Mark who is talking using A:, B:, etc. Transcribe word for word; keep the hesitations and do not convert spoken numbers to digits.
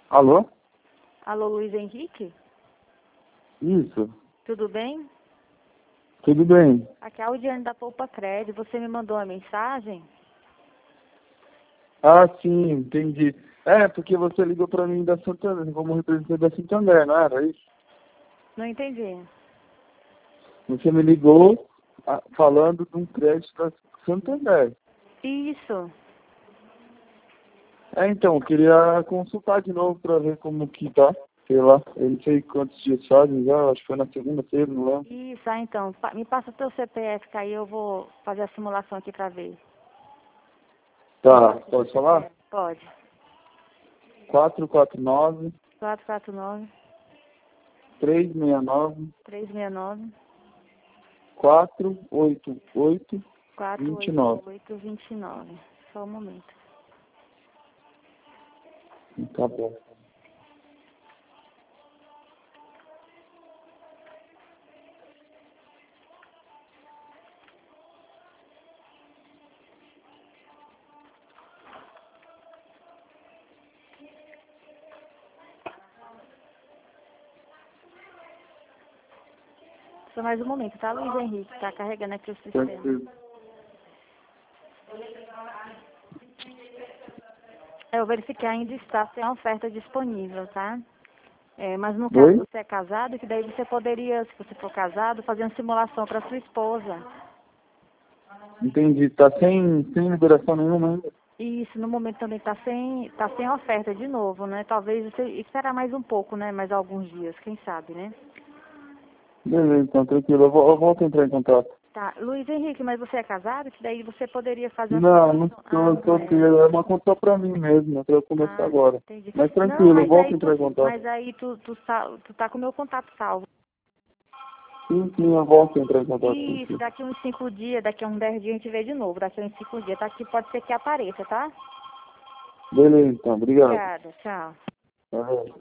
A: Alô?
B: Alô, Luiz Henrique?
A: Isso.
B: Tudo bem?
A: Tudo bem.
B: Aqui é a Audiane da Poupa Crédito. Você me mandou uma mensagem?
A: Ah, sim, entendi. É, porque você ligou pra mim da Santander, como representante da Santander, não era isso?
B: Não entendi.
A: Você me ligou ah, falando de um crédito da Santander.
B: Isso.
A: É, então, eu queria consultar de novo pra ver como que tá. Sei lá, eu não sei quantos dias fazem já, acho que foi na segunda-feira, não lembro.
B: Isso, ah, então. Pa- Me passa o teu C P F, que aí eu vou fazer a simulação aqui pra ver. Me
A: Tá,
B: passa o teu
A: pode falar?
B: C P F. Pode.
A: quatro quatro nove,
B: quatro quatro nove,
A: três seis nove,
B: três seis nove,
A: quatro oito oito,
B: quatro
A: dois
B: oito
A: nove.
B: oito, dois nove. Só um momento.
A: Tá bom.
B: Só mais um momento, tá, Luiz Henrique? Tá carregando aqui o sistema.
A: Tranquilo.
B: Eu verifiquei ainda está sem a oferta disponível, tá? É, mas no caso
A: Oi?
B: você é casado, que daí você poderia, se você for casado, fazer uma simulação para sua esposa.
A: Entendi. Tá sem, sem liberação nenhuma ainda?
B: E isso no momento também está sem, tá sem oferta de novo, né? Talvez você esperar mais um pouco, né? Mais alguns dias, quem sabe, né?
A: Beleza, então, tranquilo. Eu, vou, eu volto a entrar em contato.
B: Tá, Luiz Henrique, mas você é casado? Que daí você poderia fazer uma
A: Não, não
B: simulação.
A: tô,
B: Ah, não
A: tô,
B: é.
A: é uma conta só pra mim mesmo, pra eu começar
B: Ah,
A: agora.
B: entendi.
A: Mas
B: Não,
A: tranquilo, eu
B: mas
A: volto
B: aí
A: a entrar
B: tu,
A: em contato.
B: mas aí tu, tu, sal- tu tá com o meu contato salvo.
A: Sim, sim, eu volto a entrar em contato com
B: Isso,
A: você.
B: daqui uns cinco dias, daqui a uns dez dias a gente vê de novo. Daqui a uns cinco dias, tá aqui, pode ser que apareça, tá?
A: Beleza, então, obrigado.
B: Obrigada, tchau.
A: Tá.